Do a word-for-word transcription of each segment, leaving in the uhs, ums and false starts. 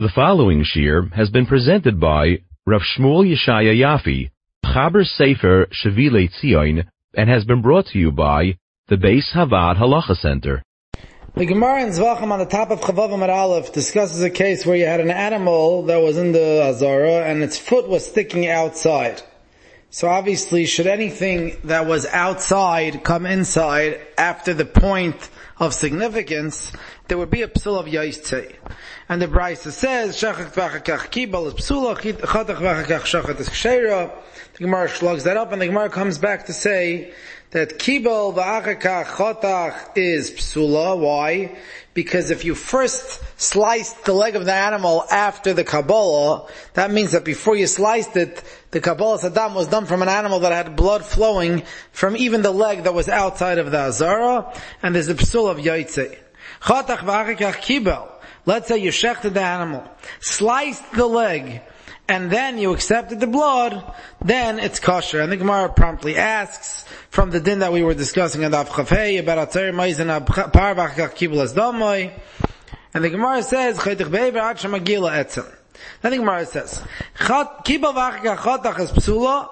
The following shir has been presented by Rav Shmuel Yeshaya Yafi, Chaber Sefer Shevilei Tzion, and has been brought to you by the Beis Havad Halacha Center. The Gemara in Zvachim on the top of Chavav Amar Aleph discusses a case where you had an animal that was in the Azara and its foot was sticking outside. So obviously, should anything that was outside come inside after the point of significance, there would be a psul of yaitze. And the Brisa says, shachak v'achakach kibal is psula, chatach v'achakach shachat is kshera. The Gemara slugs that up, and the Gemara comes back to say that kibal v'achakach chatach is psula. Why? Because if you first sliced the leg of the animal after the Kabbalah, that means that before you sliced it, the Kabbalah Saddam was done from an animal that had blood flowing from even the leg that was outside of the Azara, and there's a psul of yaitze. Chatach v'achakach kibal. Let's say you shechted the animal, sliced the leg, and then you accepted the blood, then it's kosher. And the Gemara promptly asks, from the din that we were discussing in the Avchavei, about Atzer Maizen Par V'achakach Kibul Es Domoi, and the Gemara says, Chaytich Be'ever Ad Shemagila Etzem. Then the Gemara says, Kibul V'achakach Chatach Es Psula,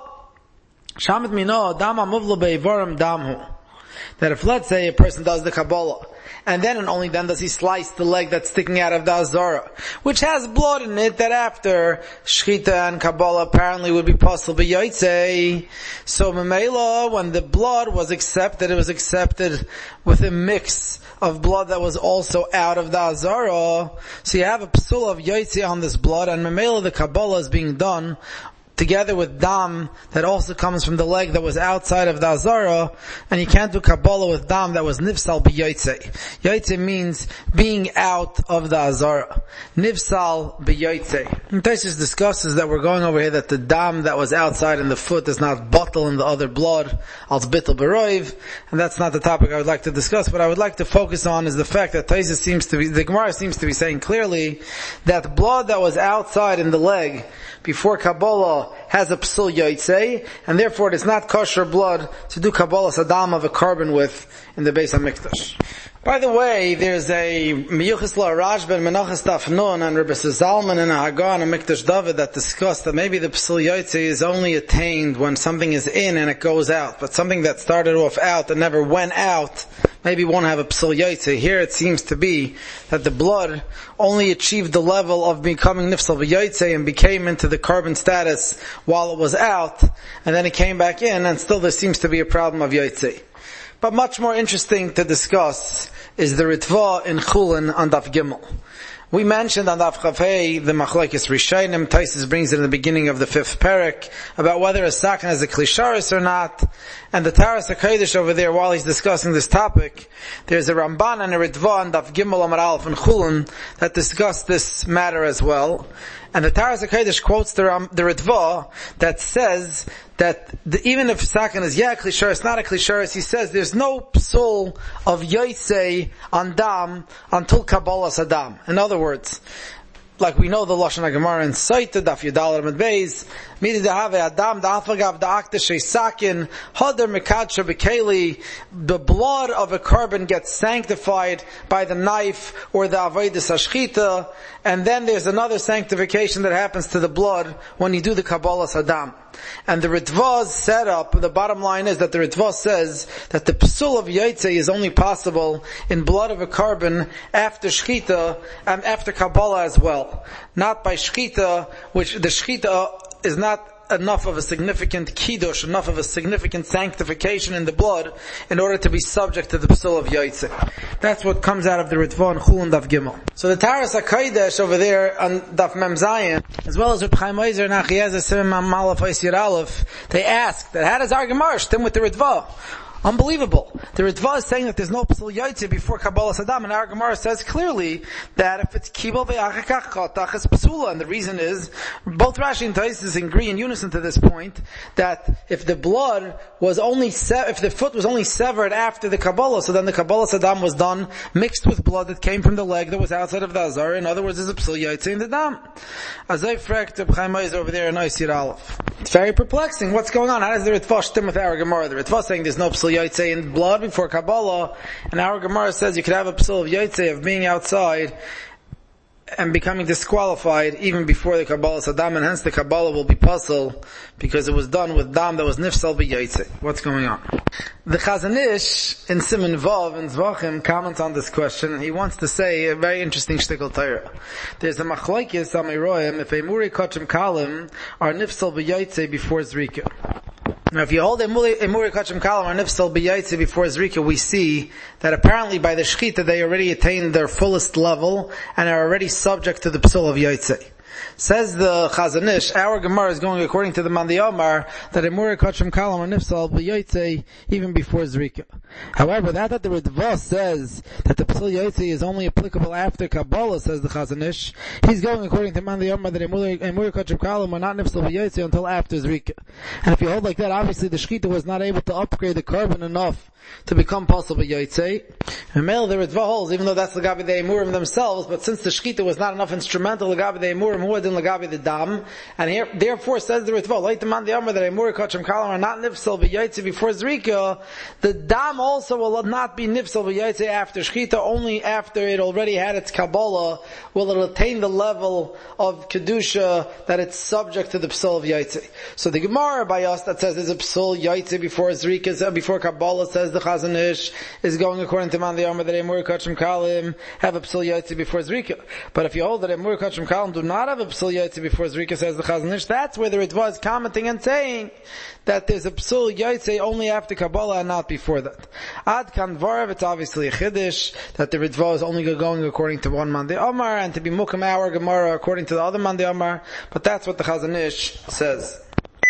Shamet Mino, Dama Muvla Be'evorim Damhu. That if, let's say, a person does the Kabbalah, and then and only then does he slice the leg that's sticking out of the Azara, which has blood in it, that after Shchita and Kabbalah apparently would be possible b'yaitze. So Memela, when the blood was accepted, it was accepted with a mix of blood that was also out of the Azara. So you have a psul of yaitze on this blood, and Memela, the Kabbalah is being done together with dam that also comes from the leg that was outside of the Azara, and you can't do Kabbalah with dam that was nifsal b'yaitze. Yaitze means being out of the Azara. Nifsal b'yaitze. And Taisus discusses that we're going over here that the dam that was outside in the foot is not bottle in the other blood, als bittel beroiv, and that's not the topic I would like to discuss. What I would like to focus on is the fact that Taisus seems to be, the Gemara seems to be saying clearly that blood that was outside in the leg before Kabbalah has a psul yaitze, and therefore it is not kosher blood to do Kabbalah Saddam of a carbon with in the Beis HaMikdash. By the way, there's a Miyuchas La Rashba Menachas Daf Nun and Rebbe Zalman and a Hagan and Mikdash David that discussed that maybe the psul yaitze is only attained when something is in and it goes out, but something that started off out and never went out maybe won't have a psul yaitze. Here it seems to be that the blood only achieved the level of becoming nifsal b'yaitze and became into the carbon status while it was out, and then it came back in, and still there seems to be a problem of yaitze. But much more interesting to discuss is the Ritva in Chulin on Daf Gimel. We mentioned on Daf Chavei the Machlekes Rishayim. Taisus brings it in the beginning of the fifth parak about whether a sakin is a klisharis or not. And the Taras HaKodesh over there, while he's discussing this topic, there's a Ramban and a Ritva on Daf Gimel Amar Aleph and Chulin that discuss this matter as well. And the Taras HaKodesh quotes the, Ram, the Ritva that says that the, even if sakin is yeah klisharis, not a klisharis, he says there's no psul of yaitze on dam until Kabbalah Saddam. In other words, like we know the Lashon HaGemara in Saita, Daf Yudal Amud Beis, Midi Dehave Adam Da'afagav Da'akta Sheisakin Hadar Mekadsha Bekeli. The blood of a carbon gets sanctified by the knife or the Avodas Hashchita, and then there's another sanctification that happens to the blood when you do the Kabbalah Saddam. And the Ritva's setup, the bottom line is that the Ritva says that the psul of yaitze is only possible in blood of a carbon after shchita and after Kabbalah as well. Not by shchita, which the shchita is not enough of a significant kiddush, enough of a significant sanctification in the blood in order to be subject to the psul of yaitze. That's what comes out of the Ritva and Chulin Daf Gimel. So the Taras HaKodesh over there on Daf Mem Zayin, as well as Reb Chaim Ozer and Achiezer Simon Malaf Oisir Aleph, they ask that how does our Gemara stem with the Ritva? Unbelievable. The Ritva is saying that there's no psul yaitze before Kabbalah Saddam, and our Gemara says clearly that if it's kibel ve'achakach chatach, it's psula, and the reason is, both Rashi and Taisus agree in unison to this point, that if the blood was only, se- if the foot was only severed after the Kabbalah, so then the Kabbalah Saddam was done mixed with blood that came from the leg that was outside of the Azar. In other words, there's a psul yaitze in the dam. Azay frekt Reb Chaim Ozer over there in Oisir Aleph. It's very perplexing. What's going on? How does the Ritva stem with our Gemara? The Ritva is saying there's no psul yaitze in blood before Kabbalah, and our Gemara says you could have a psul of yaitze of being outside and becoming disqualified even before the Kabbalah Saddam, and hence the Kabbalah will be puzzled because it was done with dam that was nifsal b'yaitze. What's going on? The Chazon Ish in Siman Vav in Zvachim comments on this question, and he wants to say a very interesting shtickle Torah. There's a machlokes amiroyim if a muri kachim kalim are nifsal b'yaitze before zrika. Now, if you hold a muri kachim kalim or nifsal b'yaitze before zrika, we see that apparently by the shechita they already attained their fullest level and are already subject to the psul of yaitze. Says the Chazon Ish, our Gemara is going according to the Mandi Omar that a muri kachim kalim or nifsal b'yaitze even before zrika. However, that that the Ritva says that the psul yaitze is only applicable after Kabbalah, says the Chazon Ish, he's going according to Mandi Omar that a muri kachim kalim are not nifsal b'yaitze until after zrika. And if you hold like that, obviously the shechita was not able to upgrade the carbon enough to become possible yaitze. And male the Ritva holds, even though that's Lagabi the Emurim themselves, but since the shechita was not enough instrumental Lagabi the Emurim, who than Lagabi the Dam, and here, therefore says the Ritva, like the man the Amr that Emuri Kachim Kalam are not nifsal b'yaitze before zrika, the Dam also will not be nifsal b'yaitze after shechita, only after it already had its Kabbalah will it attain the level of Kedusha that it's subject to the psul of yaitze. So the Gemara by us that says there's a psul yaitze before zrika, before Kabbalah, says the Chazon Ish, is going according to man the Amr that Emuri Kachim Kalim have a psul yaitze before zrika. But if you hold that Emuri Kachim Kalim do not have a psul yaitze before zrika, says the Chazon Ish, that's where the Ritva is commenting and saying that there's a psul yaitze only after Kabbalah and not before that. Ad kan dvarav, it's obviously a chiddush that the Ritva is only going according to one Mandi Omar and to be mukam our Gemara according to the other Mandi Omar, but that's what the Chazon Ish says.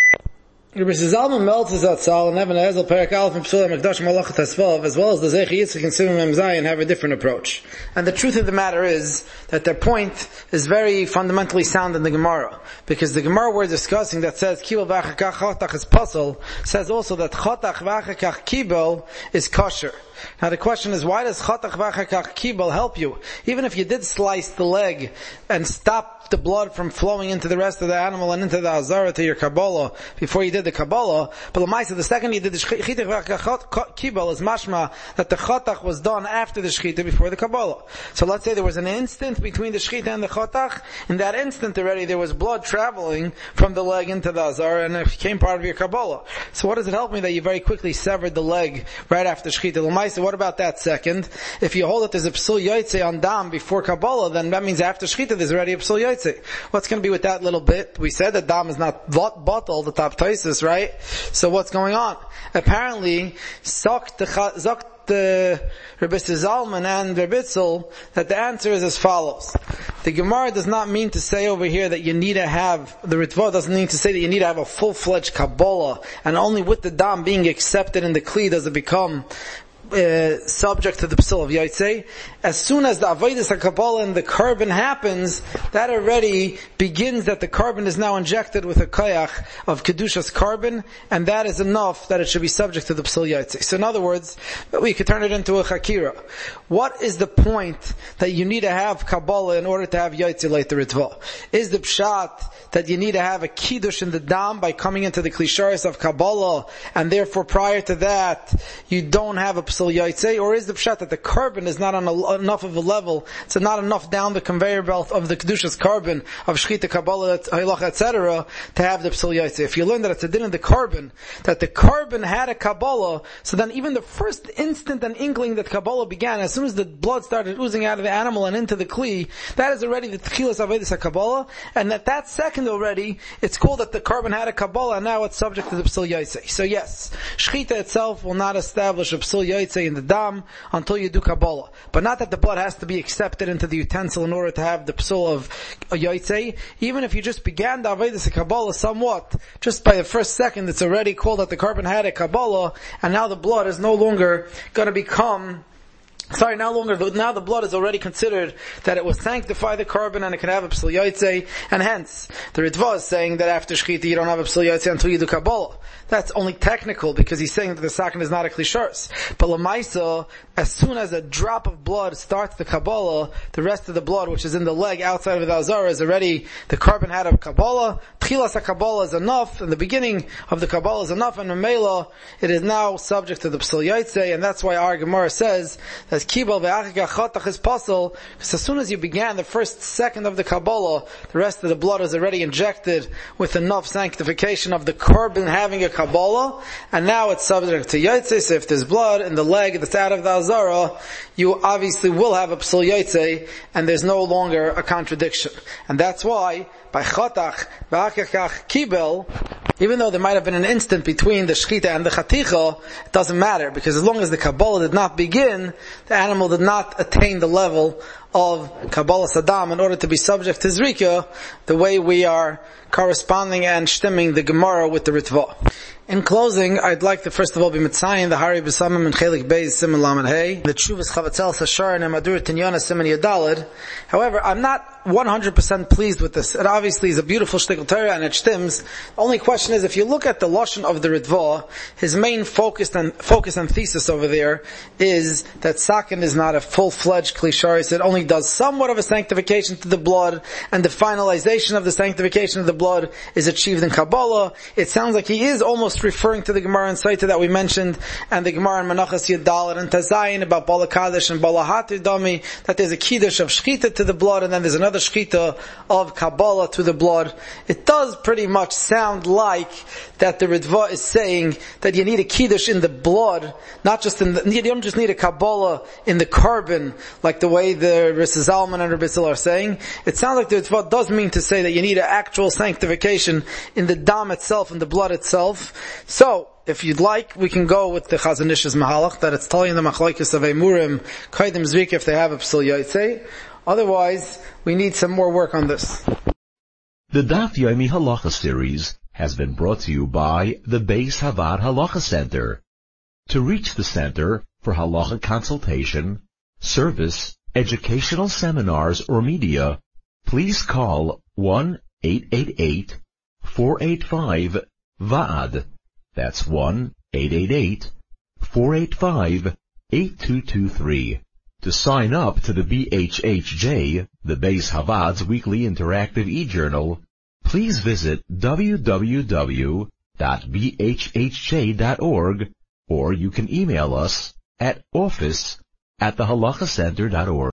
Rabbi Zalman Meltz Zatzal and Eben Ezel Perak Aleph and Psula Mekdash Malachat Hasvav, as well as the Zechi Yitzchak and Simon Mem Zayin, have a different approach. And the truth of the matter is that their point is very fundamentally sound in the Gemara, because the Gemara we're discussing that says Kibel v'achakach chotach is puzzle says also that chotach v'achakach kibel is kosher. Now the question is, why does chotach v'achakach kibel help you? Even if you did slice the leg and stop the blood from flowing into the rest of the animal and into the azara to your Kabbalah before you did the Kabbalah, but l'maisa, the second you did the chotach v'achakach kibel is mashma that the chotach was done after the shechita before the Kabbalah. So let's say there was an instant between the shechita and the chotach. In that instant already there was blood traveling from the leg into the azara and it became part of your Kabbalah. So what does it help me that you very quickly severed the leg right after shechita? L'maisa, what about that second? If you hold it there's a psul yaitze on dam before Kabbalah, then that means after shechita there's already a psul yaitze. What's going to be with that little bit? We said that dam is not bottle, the top taisis, right? So what's going on? Apparently, zok the Rabbi Zalman and Rabbi Bitzel, that the answer is as follows. The Gemara does not mean to say over here that you need to have, the Ritva doesn't mean to say that you need to have a full-fledged Kabbalah, and only with the dam being accepted in the Kli does it become Uh, subject to the psul of yaitze. As soon as the avodas HaKabbalah and the carbon happens, that already begins that the carbon is now injected with a koyach of Kedushas carbon, and that is enough that it should be subject to the psul yaitze. So in other words, we could turn it into a chakira. What is the point that you need to have Kabbalah in order to have yaitze like the Ritva? Is the pshat that you need to have a kiddush in the dam by coming into the klisharis of Kabbalah, and therefore prior to that you don't have a psul yaitze, or is the pshat that the carbon is not on a, enough of a level, so not enough down the conveyor belt of the kedushas carbon of shechita, Kabbalah, halach, et cetera, to have the psul yaitze? If you learn that it's a din in the carbon, that the carbon had a Kabbalah, so then even the first instant and inkling that Kabbalah began, as soon as the blood started oozing out of the animal and into the kli, that is already the tchilas avodas HaKabbalah, and at that second already, it's called that the carbon had a Kabbalah, and now it's subject to the psul yaitze. So yes, shechita itself will not establish a psul yaitze in the dam until you do Kabbalah. But not that the blood has to be accepted into the utensil in order to have the psul of yaitze. Even if you just began the avodas Kabbalah somewhat, just by the first second, it's already called that the carbon had a Kabbalah, and now the blood is no longer going to become Sorry, no longer, now the blood is already considered that it will sanctify the carbon and it can have a psul yaitze, and hence, the Ritva is saying that after shechita you don't have a psul yaitze until you do Kabbalah. That's only technical because he's saying that the sakin is not a klisharis. But l'maisa, as soon as a drop of blood starts the Kabbalah, the rest of the blood, which is in the leg outside of the azara, is already, the carbon had a Kabbalah. Tchilas HaKabbalah is enough, and the beginning of the Kabbalah is enough, and Memela, it is now subject to the psul yaitze, and that's why our Gemara says that that Kibel ve'achika chotach is possible, because as soon as you began the first second of the Kabbalah, the rest of the blood is already injected with enough sanctification of the korban having a Kabbalah, and now it's subject to Yotzei. So if there's blood in the leg that's out of the Azara, you obviously will have a Psul Yotzei, and there's no longer a contradiction. And that's why, by Chotach ve'achika Kibel, even though there might have been an instant between the Shechita and the Chaticha, it doesn't matter, because as long as the Kabbalah did not begin, the animal did not attain the level of Kabbalah Saddam in order to be subject to Zrika, the way we are corresponding and stimming the Gemara with the Ritva. In closing, I'd like to first of all be mitzayin the Hari B'Samim and Chelik Beis Siman Lamed Hey, the Tshuvas Chavatzel Sashar and Madur Tinyana Siman Yadalid. However, I'm not one hundred percent pleased with this. It obviously is a beautiful shtickle Torah and it stims. The only question is, if you look at the Lashon of the Ritva, his main focus and focus and thesis over there is that Sakin is not a full-fledged Klisharis. It only does somewhat of a sanctification to the blood, and the finalization of the sanctification of the blood is achieved in Kabbalah. It sounds like he is almost referring to the Gemara in Saita that we mentioned, and the Gemara in Menachas Yadalit and Tazayin about Bala Kaddish and Bala Hatidami, that there's a Kiddush of Shchita to the blood, and then there's another Shchita of Kabbalah to the blood. It does pretty much sound like that the Ritva is saying that you need a Kiddush in the blood, not just in the, you don't just need a Kabbalah in the korban, like the way the Risi Zalman and Rabbi Sil are saying. It sounds like the Ritva does mean to say that you need an actual sanctification in the dam itself, in the blood itself. So, if you'd like, we can go with the Chazon Ish's Mahalach, that it's telling the Machlokes of Emurim, Kaidim Zrika if they have a Psul Yotzei. Otherwise, we need some more work on this. The Daf Yomi Halacha series has been brought to you by the Beis Havad Halacha Center. To reach the center for halacha consultation, service, educational seminars, or media, please call one eight eight eight, four eight five, V A D. That's one eight eight eight, four eight five, eight two two three. To sign up to the B H H J, the Beis Havad's weekly interactive e-journal, please visit w w w dot b h h j dot org, or you can email us at office at the halacha center dot org.